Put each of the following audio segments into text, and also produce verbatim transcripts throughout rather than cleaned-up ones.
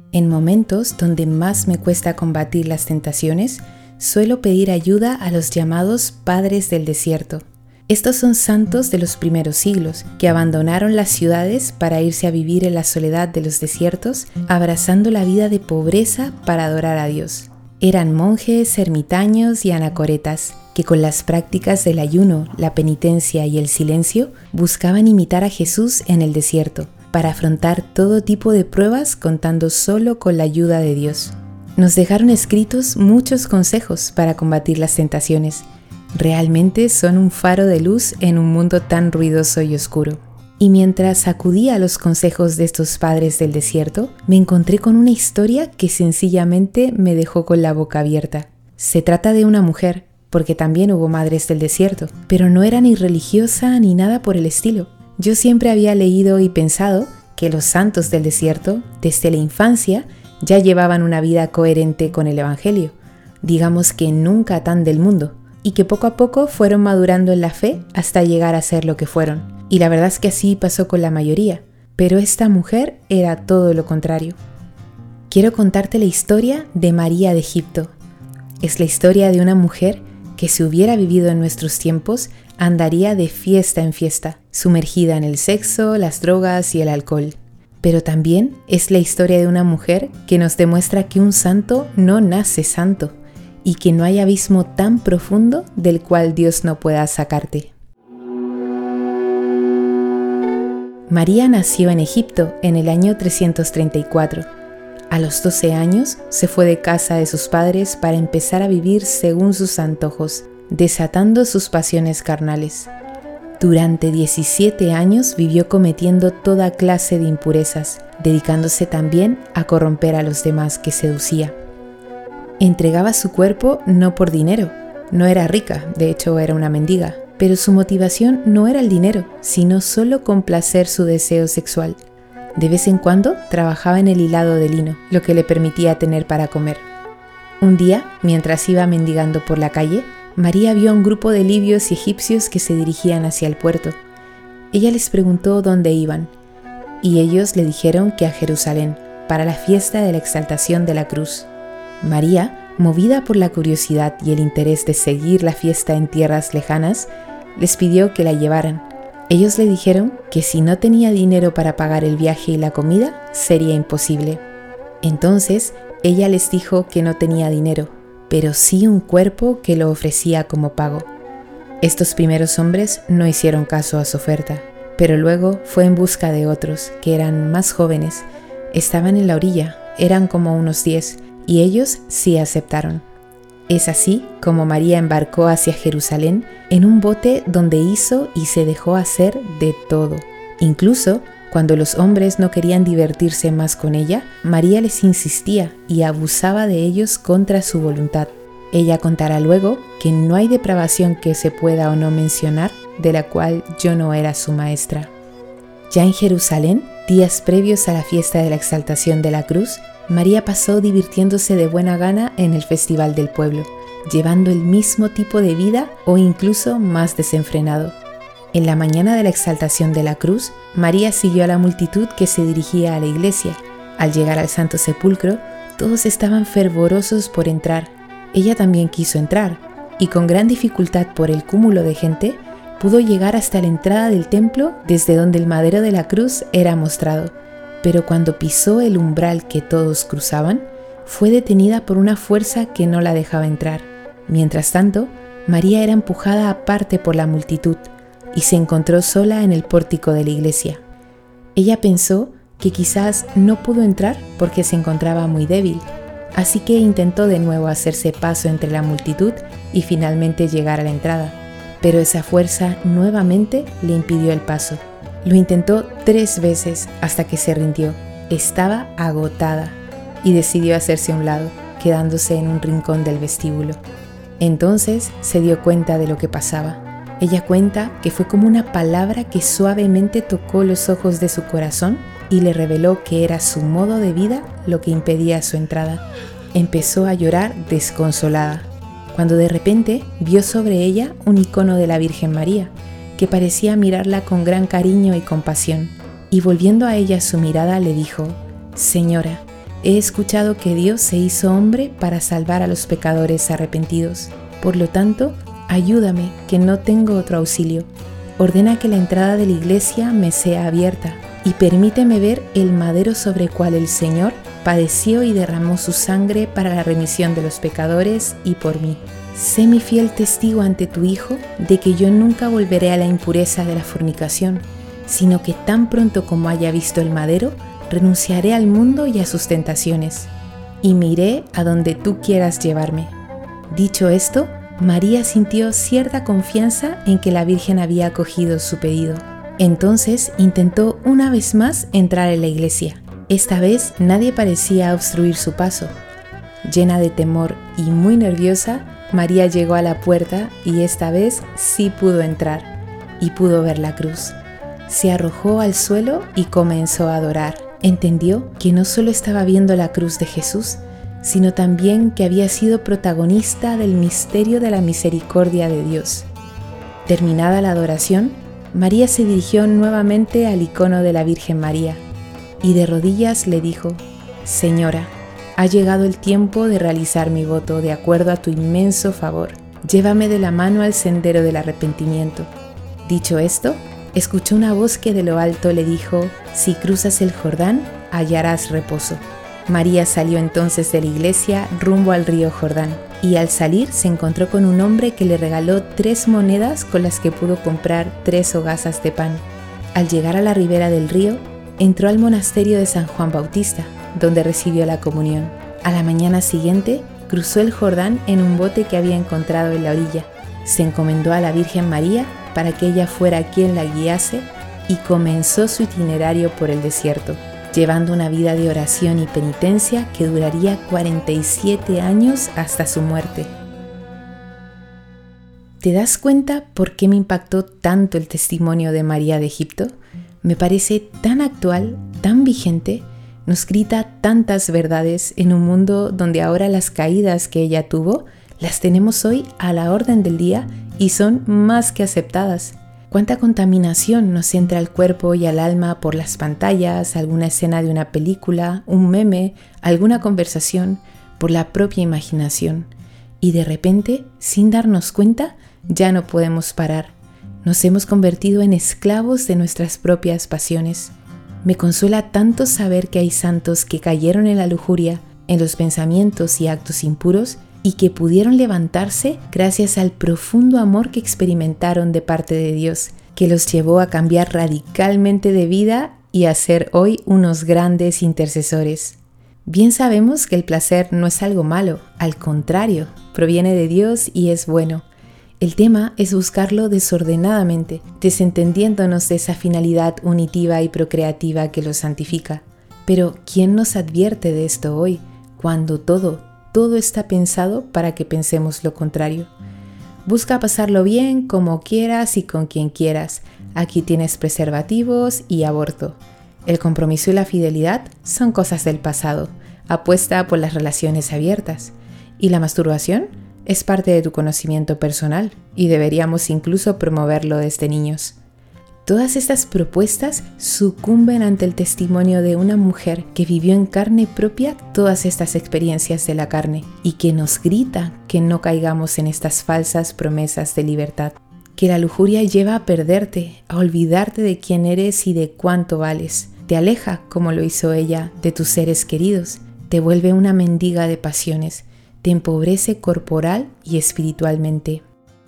En momentos donde más me cuesta combatir las tentaciones, suelo pedir ayuda a los llamados padres del desierto. Estos son santos de los primeros siglos, que abandonaron las ciudades para irse a vivir en la soledad de los desiertos, abrazando la vida de pobreza para adorar a Dios. Eran monjes, ermitaños y anacoretas, que con las prácticas del ayuno, la penitencia y el silencio, buscaban imitar a Jesús en el desierto, para afrontar todo tipo de pruebas contando solo con la ayuda de Dios. Nos dejaron escritos muchos consejos para combatir las tentaciones. Realmente son un faro de luz en un mundo tan ruidoso y oscuro. Y mientras acudía a los consejos de estos padres del desierto, me encontré con una historia que sencillamente me dejó con la boca abierta. Se trata de una mujer, porque también hubo madres del desierto, pero no era ni religiosa ni nada por el estilo. Yo siempre había leído y pensado que los santos del desierto, desde la infancia, ya llevaban una vida coherente con el Evangelio, digamos que nunca tan del mundo, y que poco a poco fueron madurando en la fe hasta llegar a ser lo que fueron. Y la verdad es que así pasó con la mayoría, pero esta mujer era todo lo contrario. Quiero contarte la historia de María de Egipto. Es la historia de una mujer que si hubiera vivido en nuestros tiempos, andaría de fiesta en fiesta, sumergida en el sexo, las drogas y el alcohol. Pero también es la historia de una mujer que nos demuestra que un santo no nace santo y que no hay abismo tan profundo del cual Dios no pueda sacarte. María nació en Egipto en el año trescientos treinta y cuatro. A los doce años se fue de casa de sus padres para empezar a vivir según sus antojos, desatando sus pasiones carnales. Durante diecisiete años vivió cometiendo toda clase de impurezas, dedicándose también a corromper a los demás que seducía. Entregaba su cuerpo no por dinero, no era rica, de hecho era una mendiga, pero su motivación no era el dinero, sino solo complacer su deseo sexual. De vez en cuando trabajaba en el hilado de lino, lo que le permitía tener para comer. Un día, mientras iba mendigando por la calle, María vio a un grupo de libios y egipcios que se dirigían hacia el puerto. Ella les preguntó dónde iban, y ellos le dijeron que a Jerusalén, para la fiesta de la exaltación de la cruz. María, movida por la curiosidad y el interés de seguir la fiesta en tierras lejanas, les pidió que la llevaran. Ellos le dijeron que si no tenía dinero para pagar el viaje y la comida, sería imposible. Entonces, ella les dijo que no tenía dinero, pero sí un cuerpo que lo ofrecía como pago. Estos primeros hombres no hicieron caso a su oferta, pero luego fue en busca de otros, que eran más jóvenes. Estaban en la orilla, eran como unos diez, y ellos sí aceptaron. Es así como María embarcó hacia Jerusalén en un bote donde hizo y se dejó hacer de todo. Incluso cuando los hombres no querían divertirse más con ella, María les insistía y abusaba de ellos contra su voluntad. Ella contará luego que no hay depravación que se pueda o no mencionar de la cual yo no era su maestra. Ya en Jerusalén, días previos a la fiesta de la exaltación de la cruz, María pasó divirtiéndose de buena gana en el festival del pueblo, llevando el mismo tipo de vida o incluso más desenfrenado. En la mañana de la exaltación de la cruz, María siguió a la multitud que se dirigía a la iglesia. Al llegar al Santo Sepulcro, todos estaban fervorosos por entrar. Ella también quiso entrar, y con gran dificultad por el cúmulo de gente, pudo llegar hasta la entrada del templo desde donde el madero de la cruz era mostrado. Pero cuando pisó el umbral que todos cruzaban, fue detenida por una fuerza que no la dejaba entrar. Mientras tanto, María era empujada aparte por la multitud y se encontró sola en el pórtico de la iglesia. Ella pensó que quizás no pudo entrar porque se encontraba muy débil, así que intentó de nuevo hacerse paso entre la multitud y finalmente llegar a la entrada. Pero esa fuerza nuevamente le impidió el paso. Lo intentó tres veces hasta que se rindió. Estaba agotada y decidió hacerse a un lado, quedándose en un rincón del vestíbulo. Entonces se dio cuenta de lo que pasaba. Ella cuenta que fue como una palabra que suavemente tocó los ojos de su corazón y le reveló que era su modo de vida lo que impedía su entrada. Empezó a llorar desconsolada, cuando de repente vio sobre ella un icono de la Virgen María, que parecía mirarla con gran cariño y compasión, y volviendo a ella su mirada le dijo: «Señora, He escuchado que Dios se hizo hombre para salvar a los pecadores arrepentidos. Por lo tanto, ayúdame, que no tengo otro auxilio. Ordena que la entrada de la iglesia me sea abierta y permíteme ver el madero sobre el cual el Señor padeció y derramó su sangre para la remisión de los pecadores y por mí. Sé mi fiel testigo ante tu Hijo de que yo nunca volveré a la impureza de la fornicación, sino que tan pronto como haya visto el madero, renunciaré al mundo y a sus tentaciones, y me iré a donde tú quieras llevarme. Dicho esto, María sintió cierta confianza en que la Virgen había acogido su pedido. Entonces intentó una vez más entrar en la iglesia. Esta vez nadie parecía obstruir su paso. Llena de temor y muy nerviosa, María llegó a la puerta y esta vez sí pudo entrar y pudo ver la cruz. Se arrojó al suelo y comenzó a adorar. Entendió que no solo estaba viendo la cruz de Jesús, sino también que había sido protagonista del misterio de la misericordia de Dios. Terminada la adoración, María se dirigió nuevamente al icono de la Virgen María y de rodillas le dijo: Señora, ha llegado el tiempo de realizar mi voto de acuerdo a tu inmenso favor. Llévame de la mano al sendero del arrepentimiento. Dicho esto, escuchó una voz que de lo alto le dijo: si cruzas el Jordán, hallarás reposo. María salió entonces de la iglesia rumbo al río Jordán, y al salir se encontró con un hombre que le regaló tres monedas con las que pudo comprar tres hogazas de pan. Al llegar a la ribera del río, entró al monasterio de San Juan Bautista, donde recibió la comunión. A la mañana siguiente, cruzó el Jordán en un bote que había encontrado en la orilla. Se encomendó a la Virgen María para que ella fuera quien la guiase y comenzó su itinerario por el desierto, llevando una vida de oración y penitencia que duraría cuarenta y siete años hasta su muerte. ¿Te das cuenta por qué me impactó tanto el testimonio de María de Egipto? Me parece tan actual, tan vigente, nos grita tantas verdades en un mundo donde ahora las caídas que ella tuvo las tenemos hoy a la orden del día y son más que aceptadas. ¿Cuánta contaminación nos entra al cuerpo y al alma por las pantallas, alguna escena de una película, un meme, alguna conversación, por la propia imaginación? Y de repente, sin darnos cuenta, ya no podemos parar. Nos hemos convertido en esclavos de nuestras propias pasiones. Me consuela tanto saber que hay santos que cayeron en la lujuria, en los pensamientos y actos impuros, y que pudieron levantarse gracias al profundo amor que experimentaron de parte de Dios, que los llevó a cambiar radicalmente de vida y a ser hoy unos grandes intercesores. Bien sabemos que el placer no es algo malo, al contrario, proviene de Dios y es bueno. El tema es buscarlo desordenadamente, desentendiéndonos de esa finalidad unitiva y procreativa que lo santifica. Pero ¿quién nos advierte de esto hoy, cuando todo, todo está pensado para que pensemos lo contrario? Busca pasarlo bien como quieras y con quien quieras. Aquí tienes preservativos y aborto. El compromiso y la fidelidad son cosas del pasado. Apuesta por las relaciones abiertas. Y la masturbación es parte de tu conocimiento personal y deberíamos incluso promoverlo desde niños. Todas estas propuestas sucumben ante el testimonio de una mujer que vivió en carne propia todas estas experiencias de la carne y que nos grita que no caigamos en estas falsas promesas de libertad. Que la lujuria lleva a perderte, a olvidarte de quién eres y de cuánto vales. Te aleja, como lo hizo ella, de tus seres queridos. Te vuelve una mendiga de pasiones. Te empobrece corporal y espiritualmente.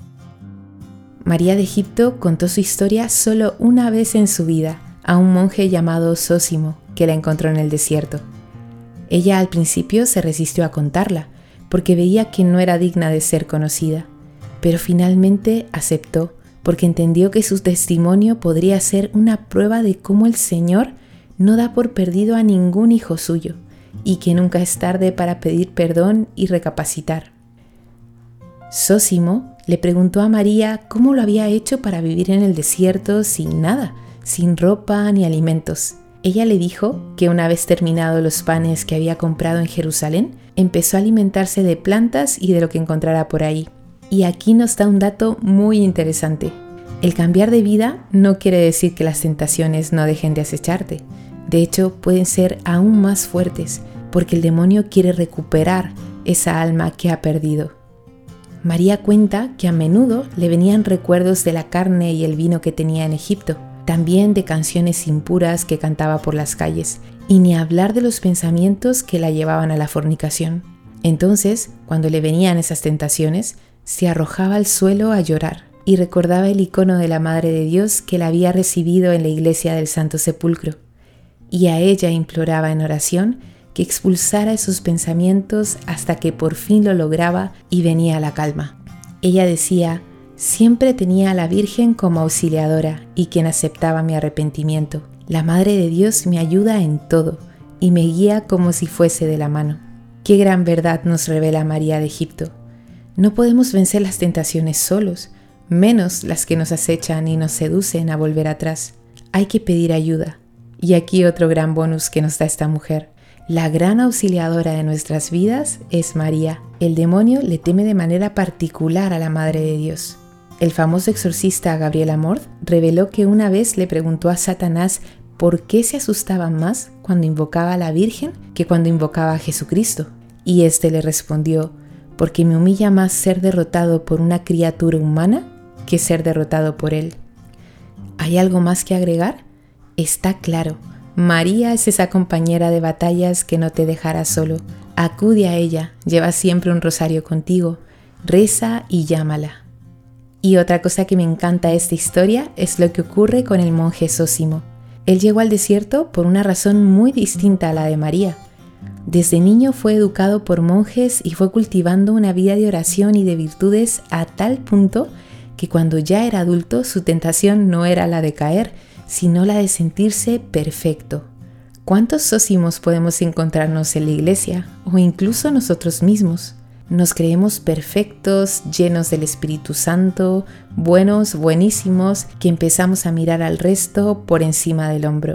María de Egipto contó su historia solo una vez en su vida a un monje llamado Zósimo, que la encontró en el desierto. Ella al principio se resistió a contarla, porque veía que no era digna de ser conocida, pero finalmente aceptó, porque entendió que su testimonio podría ser una prueba de cómo el Señor no da por perdido a ningún hijo suyo, y que nunca es tarde para pedir perdón y recapacitar. Zósimo le preguntó a María cómo lo había hecho para vivir en el desierto sin nada, sin ropa ni alimentos. Ella le dijo que una vez terminado los panes que había comprado en Jerusalén, empezó a alimentarse de plantas y de lo que encontrara por ahí. Y aquí nos da un dato muy interesante. El cambiar de vida no quiere decir que las tentaciones no dejen de acecharte. De hecho, pueden ser aún más fuertes porque el demonio quiere recuperar esa alma que ha perdido. María cuenta que a menudo le venían recuerdos de la carne y el vino que tenía en Egipto, también de canciones impuras que cantaba por las calles, y ni hablar de los pensamientos que la llevaban a la fornicación. Entonces, cuando le venían esas tentaciones, se arrojaba al suelo a llorar y recordaba el icono de la Madre de Dios que la había recibido en la iglesia del Santo Sepulcro, y a ella imploraba en oración que expulsara esos pensamientos hasta que por fin lo lograba y venía la calma. Ella decía: siempre tenía a la Virgen como auxiliadora y quien aceptaba mi arrepentimiento. La Madre de Dios me ayuda en todo y me guía como si fuese de la mano. Qué gran verdad nos revela María de Egipto. No podemos vencer las tentaciones solos, menos las que nos acechan y nos seducen a volver atrás. Hay que pedir ayuda. Y aquí otro gran bonus que nos da esta mujer. La gran auxiliadora de nuestras vidas es María. El demonio le teme de manera particular a la Madre de Dios. El famoso exorcista Gabriel Amorth reveló que una vez le preguntó a Satanás por qué se asustaba más cuando invocaba a la Virgen que cuando invocaba a Jesucristo. Y éste le respondió: porque me humilla más ser derrotado por una criatura humana que ser derrotado por él. ¿Hay algo más que agregar? Está claro. María es esa compañera de batallas que no te dejará solo. Acude a ella, lleva siempre un rosario contigo, reza y llámala. Y otra cosa que me encanta de esta historia es lo que ocurre con el monje Zósimo. Él llegó al desierto por una razón muy distinta a la de María. Desde niño fue educado por monjes y fue cultivando una vida de oración y de virtudes a tal punto que cuando ya era adulto su tentación no era la de caer, sino la de sentirse perfecto. ¿Cuántos Zósimos podemos encontrarnos en la iglesia o incluso nosotros mismos? Nos creemos perfectos, llenos del Espíritu Santo, buenos, buenísimos, que empezamos a mirar al resto por encima del hombro.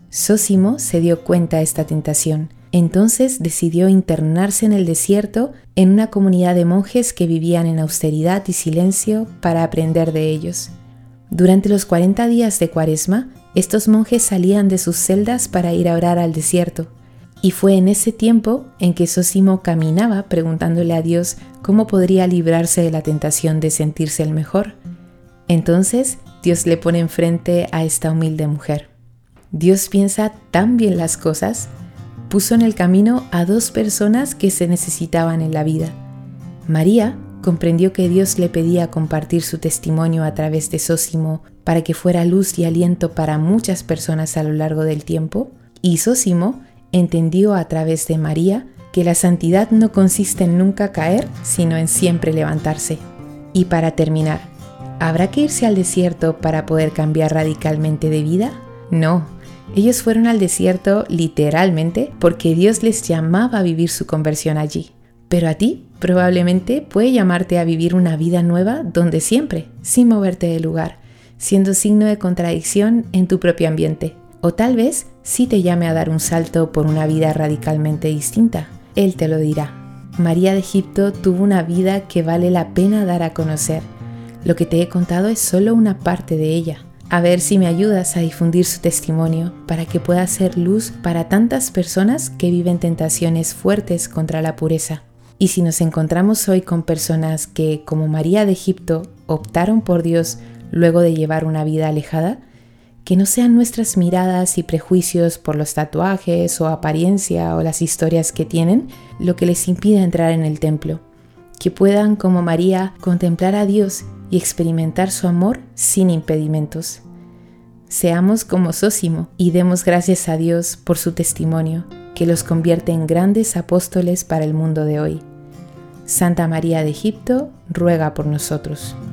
Zósimo se dio cuenta de esta tentación. Entonces decidió internarse en el desierto en una comunidad de monjes que vivían en austeridad y silencio para aprender de ellos. Durante los cuarenta días de Cuaresma, estos monjes salían de sus celdas para ir a orar al desierto. Y fue en ese tiempo en que Zósimo caminaba preguntándole a Dios cómo podría librarse de la tentación de sentirse el mejor. Entonces Dios le pone enfrente a esta humilde mujer. Dios piensa tan bien las cosas. Puso en el camino a dos personas que se necesitaban en la vida. María comprendió que Dios le pedía compartir su testimonio a través de Zósimo para que fuera luz y aliento para muchas personas a lo largo del tiempo, y Zósimo entendió a través de María que la santidad no consiste en nunca caer, sino en siempre levantarse. Y para terminar, ¿habrá que irse al desierto para poder cambiar radicalmente de vida? No. Ellos fueron al desierto literalmente porque Dios les llamaba a vivir su conversión allí. Pero a ti probablemente puede llamarte a vivir una vida nueva donde siempre, sin moverte del lugar, siendo signo de contradicción en tu propio ambiente. O tal vez sí te llame a dar un salto por una vida radicalmente distinta. Él te lo dirá. María de Egipto tuvo una vida que vale la pena dar a conocer. Lo que te he contado es solo una parte de ella. A ver si me ayudas a difundir su testimonio para que pueda ser luz para tantas personas que viven tentaciones fuertes contra la pureza. Y si nos encontramos hoy con personas que, como María de Egipto, optaron por Dios luego de llevar una vida alejada, que no sean nuestras miradas y prejuicios por los tatuajes o apariencia o las historias que tienen lo que les impida entrar en el templo. Que puedan, como María, contemplar a Dios y experimentar su amor sin impedimentos. Seamos como Zósimo y demos gracias a Dios por su testimonio, que los convierte en grandes apóstoles para el mundo de hoy. Santa María de Egipto, ruega por nosotros.